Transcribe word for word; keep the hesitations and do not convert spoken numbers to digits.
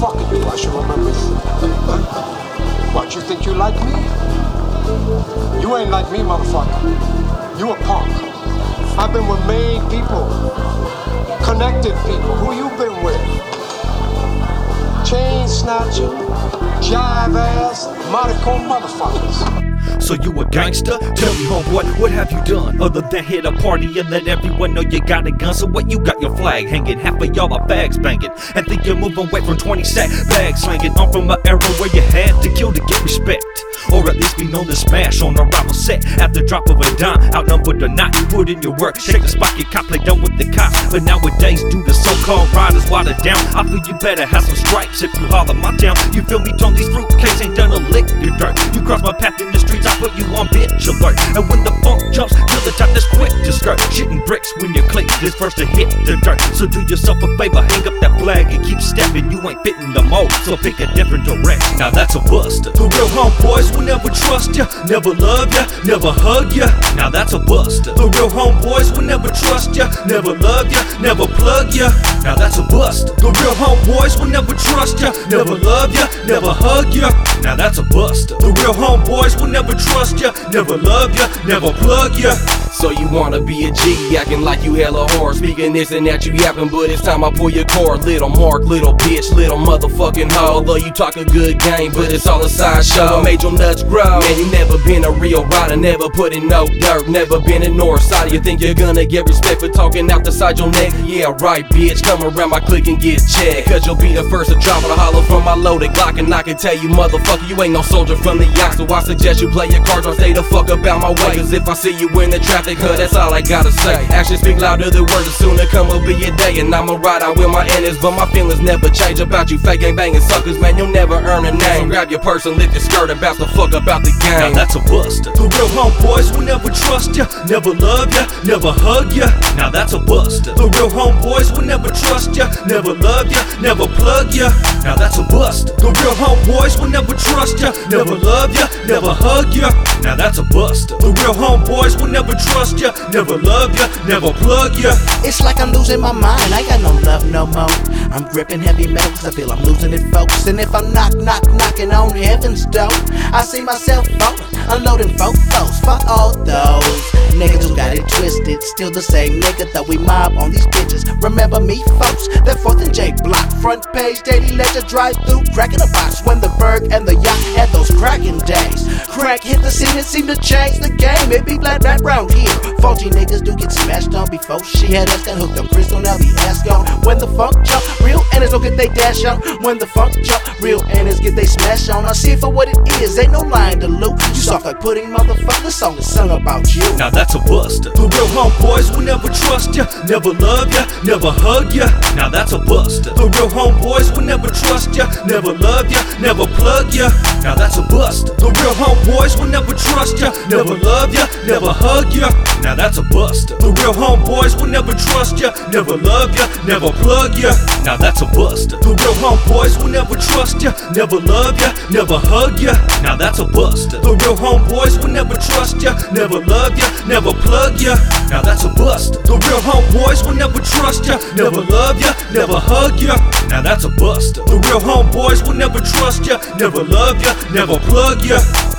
motherfucker you, I should remember you. What, you think you like me? You ain't like me, motherfucker. You a punk. I've been with made people, connected people. Who you been with? Chain snatching, jive ass, Maricon motherfuckers. So you a gangster? Tell me, homeboy, what have you done? Other than hit a party and let everyone know you got a gun. So what, you got your flag hanging? Half of y'all are bags banging and think you're moving away from twenty sack bags slanging. I'm from an era where you had to kill to get respect, or at least be known to smash on a rival set. At the drop of a dime, outnumbered or not, you put in your work. Shake the spot, get cop, play dumb with the cops. But nowadays, due to so-called riders watered down, I feel you better have some stripes if you holler my town. You feel me? Told these fruitcakes ain't done a lick of dirt. You cross my path in the streets, I put you on bitch alert. And when the funk jumps, you're the type that's quick to skirt. Shitting bricks when your click is first to hit the dirt. So do yourself a favor, hang up that flag and keep stepping. You ain't fitting the mold, so pick a different direction. Now that's a buster. The real homeboys will never trust ya, never love ya, never hug ya. Now that's a buster. The real homeboys will never trust ya, never love ya, never plug ya. Now that's a buster. The real homeboys will never trust ya, never love ya, never hug ya. Now that's a buster. The real homeboys will never trust ya, never love ya, never plug ya. So you wanna be a G, acting like you hella hard, speaking this and that you yapping, but it's time I pull your cord. Little mark, little bitch, little motherfucking hoe. Although you talk a good game, but it's all a sideshow. I made your nuts grow. Man, you never been a real rider, never put in no dirt, never been a north side. You think you're gonna get respect for talking out the side your neck? Yeah, right, bitch, come around my clique and get checked, cause you'll be the first to drop a hollow from my loaded Glock. And I can tell you, motherfucker, you ain't no soldier from the yacht. So I suggest you play your cards or stay the fuck about my way. Cause if I see you in the traffic, huh, that's all I gotta say. Actions speak louder than words, and soon to come will be a day. And I'ma ride out with my enemies, but my feelings never change about you fake gang banging suckers, man, you'll never earn a name. So grab your purse and lift your skirt, about to fuck about the game. Now that's a buster. The real homeboys will never trust ya, never love ya, never hug ya. Now that's a buster. The real homeboys will never trust ya, never love ya, never plug ya. Now that's a buster. The real homeboys will never trust ya, never love ya, never hug ya. Now that's a buster. The real homeboys will never trust ya, never love ya, never plug ya. It's like I'm losing my mind, I got no love no more. I'm gripping heavy metal cause I feel I'm losing it, folks. And if I'm knock, knock, knocking on heaven's door, I see myself falling, unloading folk flows. Fuck all those niggas who got it twisted. Still the same nigga that we mob on these bitches. Remember me, folks? That fourth and J block, front page, daily ledger, drive through, cracking a box. When the Berg and the yacht had those cracking days. Crack hit the scene and seemed to change the game. It be black back round here. Faulty niggas do get smashed on before she had us got hooked up crystal, now the ass gone. When the funk jump, real N's don't get they dash on. When the funk jump, real N's get they smash on. I see it for what it is, ain't no lying to loot. You soft like pudding, motherfucker, the song is sung about you. Now that's a buster. The real homeboys will never trust ya, never love ya, never hug ya. Now that's a buster. The real homeboys will never trust ya, never love ya, never plug ya. Now that's a buster. The real homeboys will never trust ya, never love ya, never hug ya. Now that's a buster. The real homeboys will never trust ya, never love ya, never plug ya. Now that's a buster. The real homeboys will never trust ya, never love ya, never hug ya. Now that's a buster. The real homeboys will never trust ya, never love ya, never plug ya. Now that's a buster. The real homeboys will never trust ya, never love ya, never hug ya. Now that's a buster. The real homeboys will never trust ya, never love ya, never plug ya.